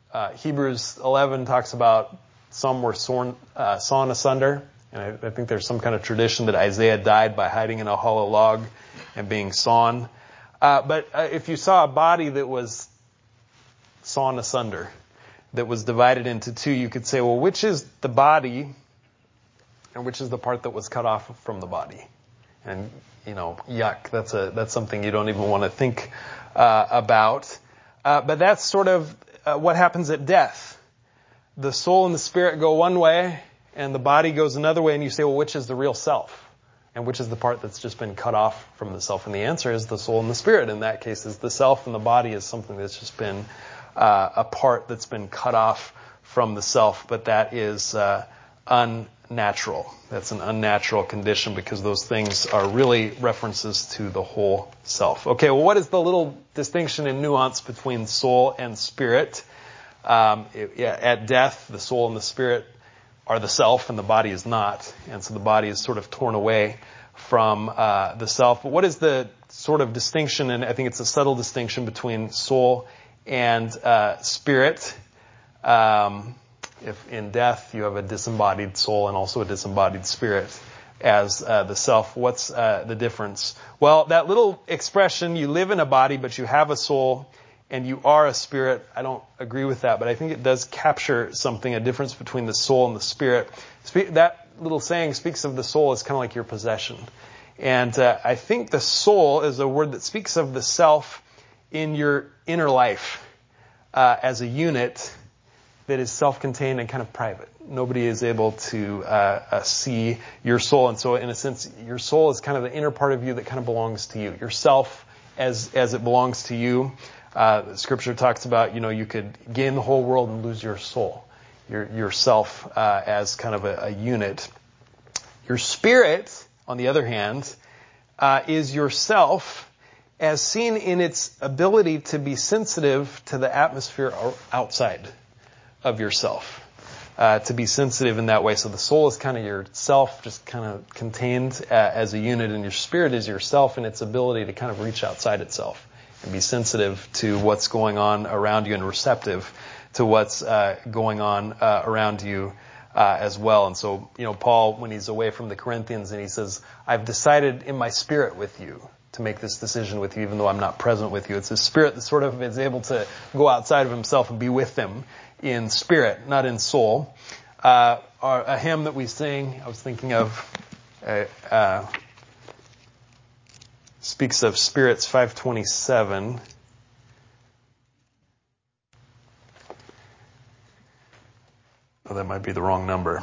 uh, Hebrews eleven talks about some were sawn, uh, sawn asunder. And I, I think there's some kind of tradition that Isaiah died by hiding in a hollow log and being sawn. Uh, but uh, if you saw a body that was sawn asunder, that was divided into two, you could say, well, which is the body and which is the part that was cut off from the body? And, you know, yuck, that's a that's something you don't even want to think uh, about. Uh, but that's sort of uh, what happens at death. The soul and the spirit go one way, and the body goes another way, and you say, well, which is the real self? And which is the part that's just been cut off from the self? And the answer is the soul and the spirit. In that case, is the self, and the body is something that's just been uh, a part that's been cut off from the self. But that is uh, unnatural. That's an unnatural condition because those things are really references to the whole self. Okay, well, what is the little distinction and nuance between soul and spirit? Um, it, yeah, at death, the soul and the spirit are the self and the body is not. And so the body is sort of torn away from uh, the self. But what is the sort of distinction, and I think it's a subtle distinction between soul and uh, spirit. Um, if in death you have a disembodied soul and also a disembodied spirit as uh, the self, what's uh, the difference? Well, that little expression, you live in a body but you have a soul and you are a spirit, I don't agree with that, but I think it does capture something, a difference between the soul and the spirit. That little saying speaks of the soul as kind of like your possession. And uh, I think the soul is a word that speaks of the self in your inner life uh, as a unit that is self-contained and kind of private. Nobody is able to uh, uh, see your soul. And so in a sense, your soul is kind of the inner part of you that kind of belongs to you. Yourself as as it belongs to you. Uh, scripture talks about, you know, you could gain the whole world and lose your soul, your yourself uh, as kind of a, a unit. Your spirit, on the other hand, uh, is yourself as seen in its ability to be sensitive to the atmosphere outside of yourself, uh, to be sensitive in that way. So the soul is kind of yourself, just kind of contained uh, as a unit, and your spirit is yourself and its ability to kind of reach outside itself and be sensitive to what's going on around you and receptive to what's uh, going on uh, around you uh, as well. And so, you know, Paul, when he's away from the Corinthians, and he says, I've decided in my spirit with you to make this decision with you, even though I'm not present with you. It's his spirit that sort of is able to go outside of himself and be with them in spirit, not in soul. Uh, our, a hymn that we sing, I was thinking of, uh, uh, speaks of spirits, five twenty-seven. Oh, that might be the wrong number.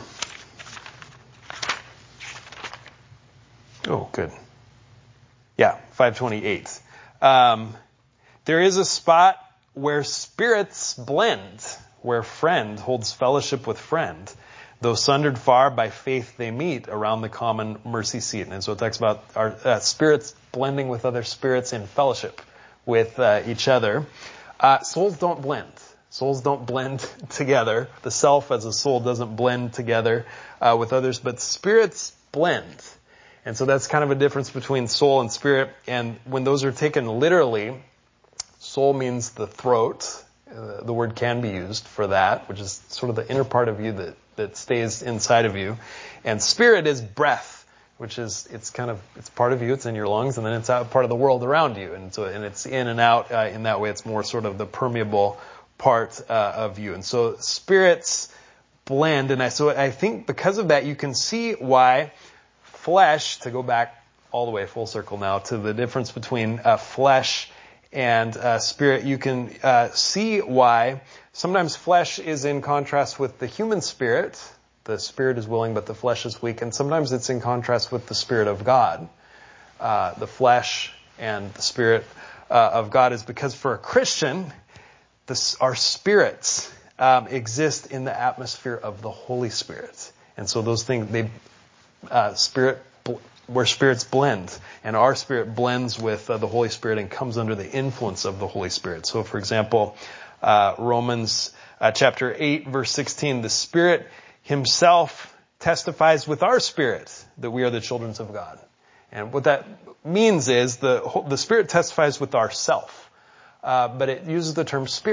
Oh, good. Yeah, five twenty-eight. Um, there is a spot where spirits blend, where friend holds fellowship with friend. Though sundered far, by faith they meet around the common mercy seat. And so it talks about our uh, spirits blending with other spirits in fellowship with uh, each other. Uh, souls don't blend. Souls don't blend together. The self as a soul doesn't blend together uh, with others, but spirits blend. And so that's kind of a difference between soul and spirit. And when those are taken literally, soul means the throat. Uh, the word can be used for that, which is sort of the inner part of you that, that stays inside of you. And spirit is breath, which is, it's kind of, it's part of you, it's in your lungs, and then it's out part of the world around you. And so, and it's in and out uh, in that way. It's more sort of the permeable part uh, of you. And so spirits blend. And I, so I think because of that, you can see why flesh, to go back all the way full circle now to the difference between uh, flesh and uh, spirit, you can uh, see why sometimes flesh is in contrast with the human spirit. The spirit is willing, but the flesh is weak. And sometimes it's in contrast with the Spirit of God. Uh, the flesh and the Spirit uh, of God is because for a Christian, this, our spirits um, exist in the atmosphere of the Holy Spirit. And so those things, they uh, spirit where spirits blend, and our spirit blends with uh, the Holy Spirit and comes under the influence of the Holy Spirit. So, for example, uh, Romans uh, chapter eight, verse sixteen, the Spirit Himself testifies with our spirit that we are the children of God. And what that means is the the Spirit testifies with our self, uh, but it uses the term spirit.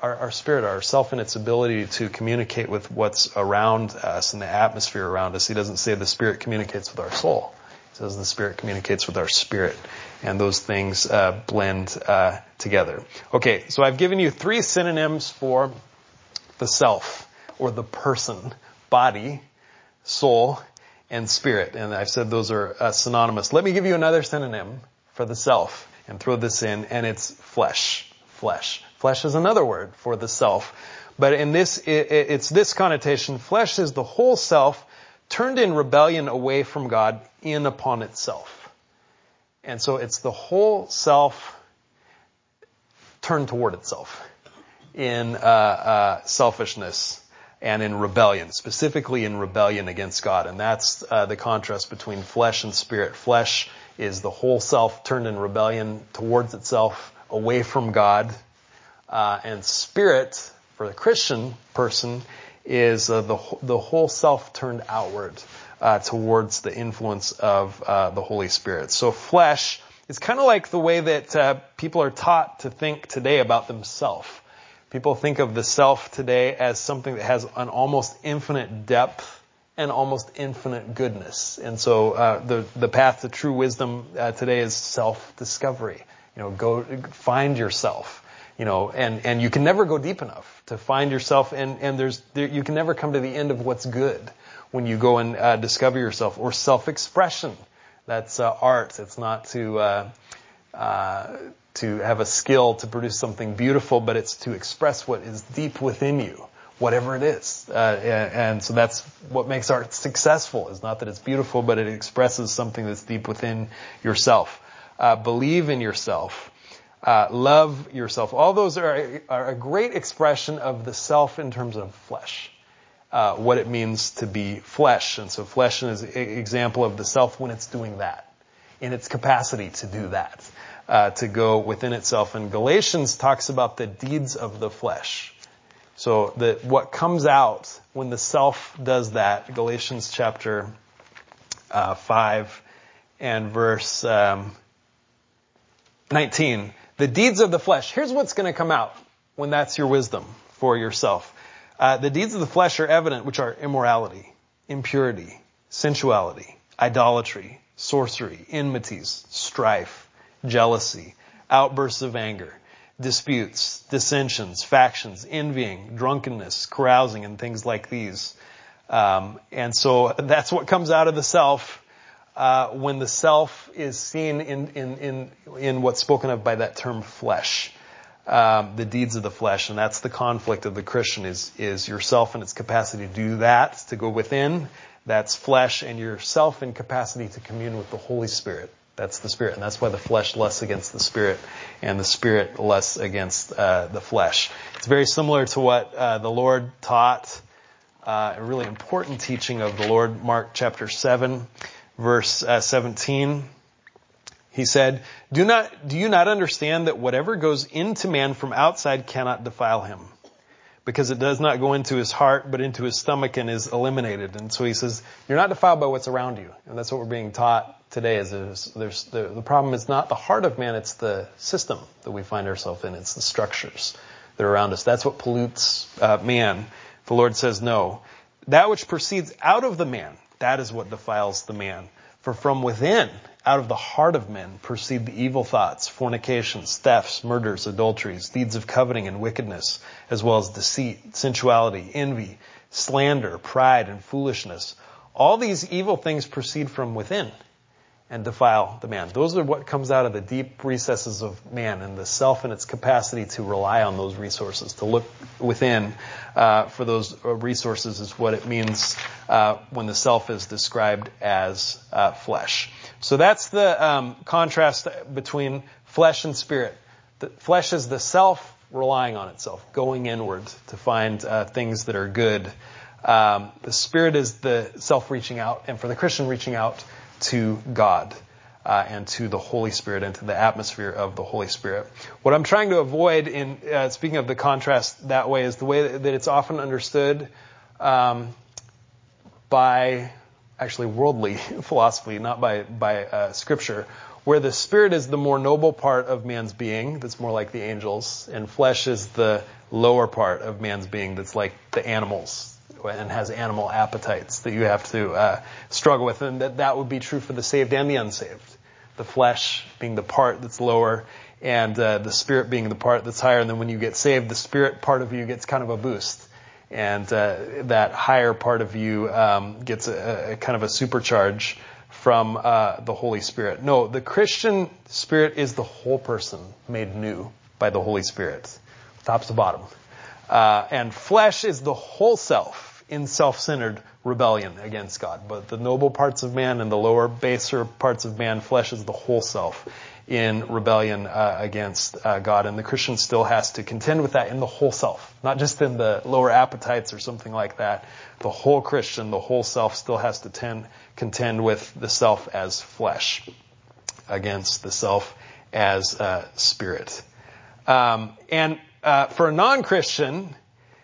our, our spirit, our self and its ability to communicate with what's around us and the atmosphere around us. He doesn't say the spirit communicates with our soul. He says the spirit communicates with our spirit. And those things uh, blend uh, together. Okay, so I've given you three synonyms for the self, or the person, body, soul, and spirit. And I've said those are uh, synonymous. Let me give you another synonym for the self and throw this in, and it's flesh. Flesh. Flesh is another word for the self. But in this, it, it's this connotation. Flesh is the whole self turned in rebellion away from God in upon itself. And so it's the whole self turned toward itself in uh, uh, selfishness and in rebellion, specifically in rebellion against God. And that's uh, the contrast between flesh and spirit. Flesh is the whole self turned in rebellion towards itself, away from God. Uh, and spirit, for the Christian person, is uh, the the whole self turned outward uh, towards the influence of uh, the Holy Spirit. So flesh is kind of like the way that uh, people are taught to think today about themselves. People think of the self today as something that has an almost infinite depth and almost infinite goodness. And so uh, the the path to true wisdom uh, today is self-discovery. You know, go find yourself. You know, and, and you can never go deep enough to find yourself, and, and there's, there, you can never come to the end of what's good when you go and uh, discover yourself. Or self-expression. That's uh, art. It's not to, uh, uh, to have a skill to produce something beautiful, but it's to express what is deep within you, whatever it is. Uh, and, and so that's what makes art successful, is not that it's beautiful, but it expresses something that's deep within yourself. Uh, believe in yourself. Uh, love yourself. All those are, are a great expression of the self in terms of flesh. Uh, what it means to be flesh. And so flesh is an example of the self when it's doing that. In its capacity to do that. Uh, to go within itself. And Galatians talks about the deeds of the flesh. So that what comes out when the self does that, Galatians chapter uh, five and verse um, nineteen. The deeds of the flesh. Here's what's going to come out when that's your wisdom for yourself. Uh, the deeds of the flesh are evident, which are immorality, impurity, sensuality, idolatry, sorcery, enmities, strife, jealousy, outbursts of anger, disputes, dissensions, factions, envying, drunkenness, carousing, and things like these. Um, and so that's what comes out of the self. Uh, when the self is seen in, in, in, in what's spoken of by that term flesh, um, the deeds of the flesh, and that's the conflict of the Christian is, is yourself and its capacity to do that, to go within, that's flesh, and yourself in capacity to commune with the Holy Spirit. That's the Spirit, and that's why the flesh lusts against the Spirit, and the Spirit lusts against uh, the flesh. It's very similar to what uh, the Lord taught, uh, a really important teaching of the Lord, Mark chapter seven. Verse uh, seventeen, he said, Do not, do you not understand that whatever goes into man from outside cannot defile him? Because it does not go into his heart, but into his stomach and is eliminated. And so he says, you're not defiled by what's around you. And that's what we're being taught today. Is there's, there's the, the problem is not the heart of man, it's the system that we find ourselves in. It's the structures that are around us. That's what pollutes uh, man. The Lord says, no. That which proceeds out of the man, that is what defiles the man. For from within, out of the heart of men, proceed the evil thoughts, fornications, thefts, murders, adulteries, deeds of coveting and wickedness, as well as deceit, sensuality, envy, slander, pride, and foolishness. All these evil things proceed from within and defile the man. Those are what comes out of the deep recesses of man, and the self and its capacity to rely on those resources, to look within uh, for those resources is what it means uh, when the self is described as uh, flesh. So that's the um, contrast between flesh and spirit. The flesh is the self relying on itself, going inward to find uh, things that are good. Um, the spirit is the self reaching out, and for the Christian, reaching out to God uh, and to the Holy Spirit and to the atmosphere of the Holy Spirit. What I'm trying to avoid in uh, speaking of the contrast that way is the way that, that it's often understood um, by actually worldly philosophy, not by by uh, Scripture, where the spirit is the more noble part of man's being, that's more like the angels, and flesh is the lower part of man's being, that's like the animals, and has animal appetites that you have to uh, struggle with. And that, that would be true for the saved and the unsaved. The flesh being the part that's lower, and uh, the spirit being the part that's higher. And then when you get saved, the spirit part of you gets kind of a boost. And uh, that higher part of you um, gets a, a kind of a supercharge from uh, the Holy Spirit. No, the Christian spirit is the whole person made new by the Holy Spirit, top to bottom. Uh, and flesh is the whole self in self-centered rebellion against God. But the noble parts of man and the lower, baser parts of man, flesh is the whole self in rebellion uh, against uh, God. And the Christian still has to contend with that in the whole self, not just in the lower appetites or something like that. The whole Christian, the whole self still has to tend, contend with the self as flesh against the self as uh, spirit. Um, and uh, for a non-Christian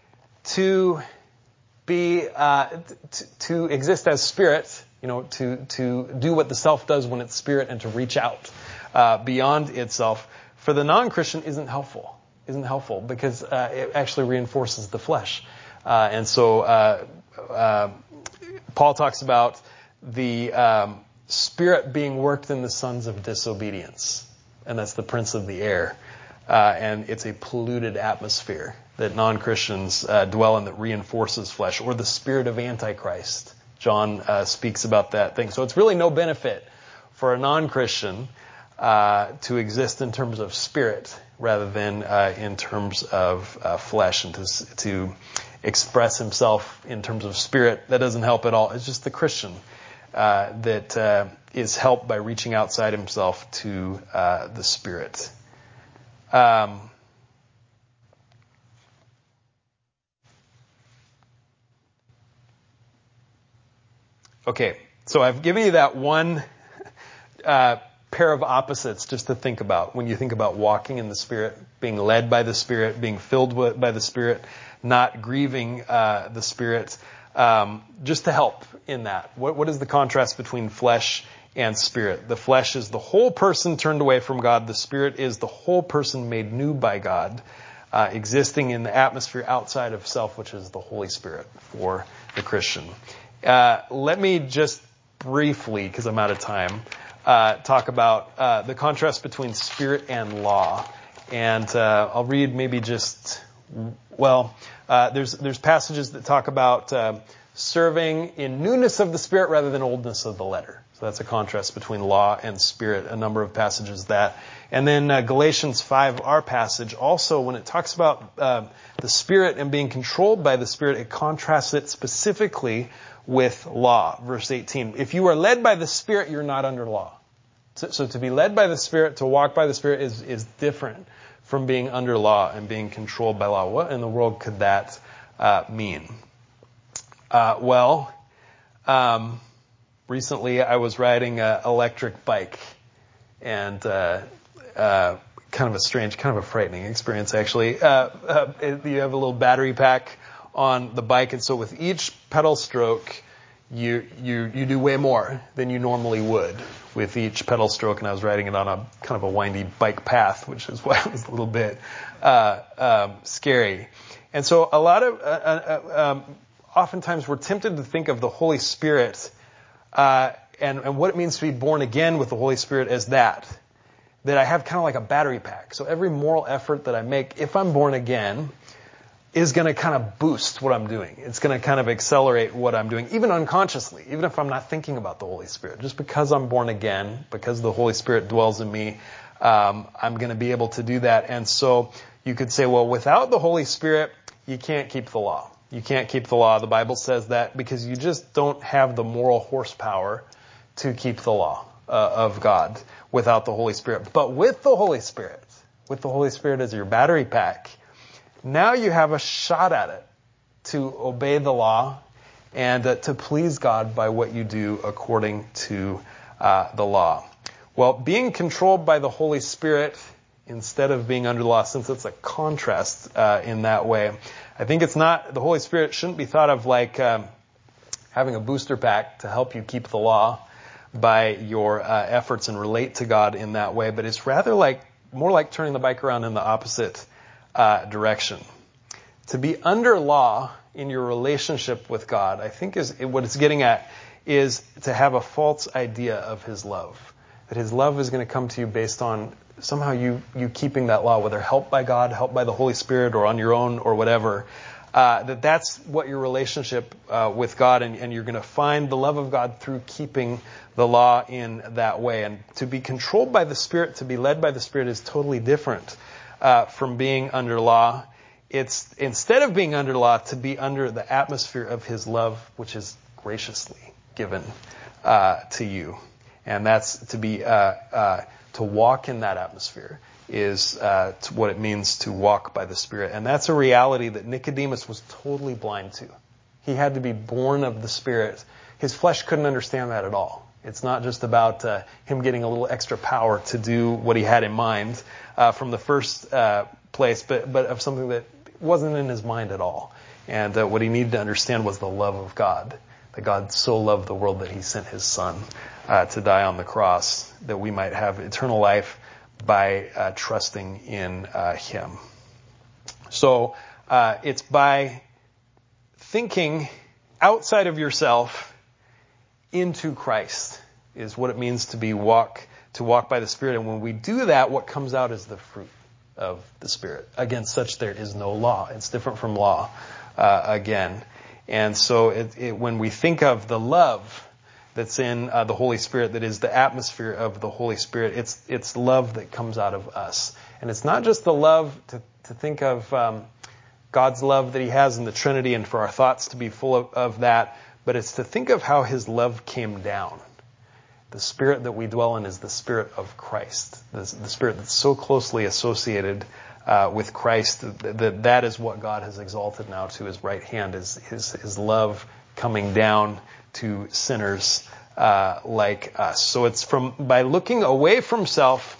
to be uh, t- to exist as spirit, you know, to to do what the self does when it's spirit, and to reach out uh, beyond itself, for the non-Christian isn't helpful. Isn't helpful because uh, it actually reinforces the flesh, uh, and so uh, uh, Paul talks about the um, spirit being worked in the sons of disobedience, and that's the prince of the air, uh, and it's a polluted atmosphere that non-Christians uh, dwell in that reinforces flesh, or the spirit of Antichrist. John uh, speaks about that thing. So it's really no benefit for a non-Christian uh, to exist in terms of spirit rather than uh, in terms of uh, flesh, and to, to express himself in terms of spirit. That doesn't help at all. It's just the Christian uh, that uh, is helped by reaching outside himself to uh, the spirit. Um, Okay, so I've given you that one uh, pair of opposites just to think about when you think about walking in the Spirit, being led by the Spirit, being filled with, by the Spirit, not grieving uh, the Spirit, um, just to help in that. What, what is the contrast between flesh and spirit? The flesh is the whole person turned away from God. The Spirit is the whole person made new by God, uh, existing in the atmosphere outside of self, which is the Holy Spirit for the Christian. Uh, let me just briefly, because I'm out of time, uh, talk about uh, the contrast between spirit and law. And uh, I'll read maybe just, well, uh, there's there's passages that talk about uh, serving in newness of the Spirit rather than oldness of the letter. So that's a contrast between law and spirit, a number of passages that. And then uh, Galatians five, our passage, also when it talks about uh, the Spirit and being controlled by the Spirit, it contrasts it specifically with law. Verse eighteen, if you are led by the Spirit, you're not under law. So, so to be led by the Spirit, to walk by the Spirit is, is different from being under law and being controlled by law. What in the world could that uh, mean? Uh, well, um, recently I was riding an electric bike, and uh, uh, kind of a strange, kind of a frightening experience actually. Uh, uh, it, you have a little battery pack on the bike, and so with each pedal stroke, you you you do way more than you normally would with each pedal stroke. And I was riding it on a kind of a windy bike path, which is why it was a little bit uh, um, scary. And so a lot of, uh, uh, um, oftentimes we're tempted to think of the Holy Spirit uh, and, and what it means to be born again with the Holy Spirit as that. That I have kind of like a battery pack. So every moral effort that I make, if I'm born again, is going to kind of boost what I'm doing. It's going to kind of accelerate what I'm doing, even unconsciously, even if I'm not thinking about the Holy Spirit. Just because I'm born again, because the Holy Spirit dwells in me, um, I'm going to be able to do that. And so you could say, well, without the Holy Spirit, you can't keep the law. You can't keep the law. The Bible says that because you just don't have the moral horsepower to keep the law uh, of God without the Holy Spirit. But with the Holy Spirit, with the Holy Spirit as your battery pack, now you have a shot at it to obey the law and uh, to please God by what you do according to uh, the law. Well, being controlled by the Holy Spirit instead of being under law, since it's a contrast uh, in that way, I think it's not, the Holy Spirit shouldn't be thought of like um, having a booster pack to help you keep the law, by your uh, efforts and relate to God in that way, but it's rather like, more like turning the bike around in the opposite uh, direction. To be under law in your relationship with God, I think is what it's getting at, is to have a false idea of His love. That His love is going to come to you based on somehow you, you keeping that law, whether helped by God, helped by the Holy Spirit, or on your own, or whatever. Uh, that that's what your relationship uh, with God, and, and you're going to find the love of God through keeping the law in that way. And to be controlled by the Spirit, to be led by the Spirit, is totally different uh, from being under law. It's, instead of being under law, to be under the atmosphere of His love, which is graciously given uh, to you. And that's to be, uh, uh, to walk in that atmosphere is uh, what it means to walk by the Spirit. And that's a reality that Nicodemus was totally blind to. He had to be born of the Spirit. His flesh couldn't understand that at all. It's not just about uh, him getting a little extra power to do what he had in mind uh, from the first uh, place, but, but of something that wasn't in his mind at all. And uh, what he needed to understand was the love of God. That God so loved the world that He sent His Son uh, to die on the cross, that we might have eternal life by uh, trusting in uh, Him. So uh, it's by thinking outside of yourself into Christ is what it means to be walk to walk by the Spirit. And when we do that, what comes out is the fruit of the Spirit. Against such there is no law. It's different from law uh, again. And so it, it, when we think of the love that's in uh, the Holy Spirit, that is the atmosphere of the Holy Spirit, it's it's love that comes out of us. And it's not just the love to, to think of um, God's love that He has in the Trinity and for our thoughts to be full of, of that, but it's to think of how His love came down. The Spirit that we dwell in is the Spirit of Christ, the, the Spirit that's so closely associated uh, with Christ, that, that that is what God has exalted now to His right hand, is His, His love coming down to sinners uh, like us. So it's from by looking away from self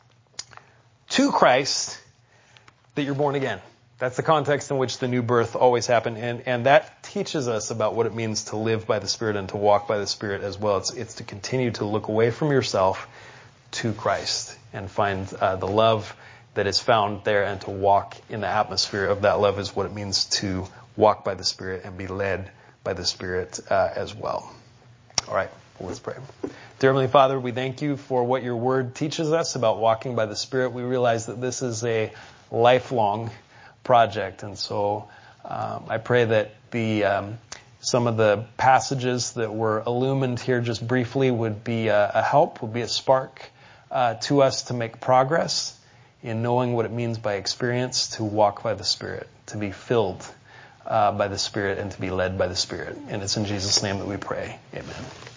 to Christ that you're born again. That's the context in which the new birth always happened, and, and that teaches us about what it means to live by the Spirit and to walk by the Spirit as well. It's, it's to continue to look away from yourself to Christ and find uh, the love that is found there, and to walk in the atmosphere of that love is what it means to walk by the Spirit and be led by the Spirit uh, as well. All right, well, let's pray. Dear Heavenly Father, we thank You for what Your Word teaches us about walking by the Spirit. We realize that this is a lifelong project, and so um, I pray that the um, some of the passages that were illumined here just briefly would be a, a help, would be a spark uh, to us to make progress in knowing what it means by experience to walk by the Spirit, to be filled uh, by the Spirit, and to be led by the Spirit. And it's in Jesus' name that we pray. Amen.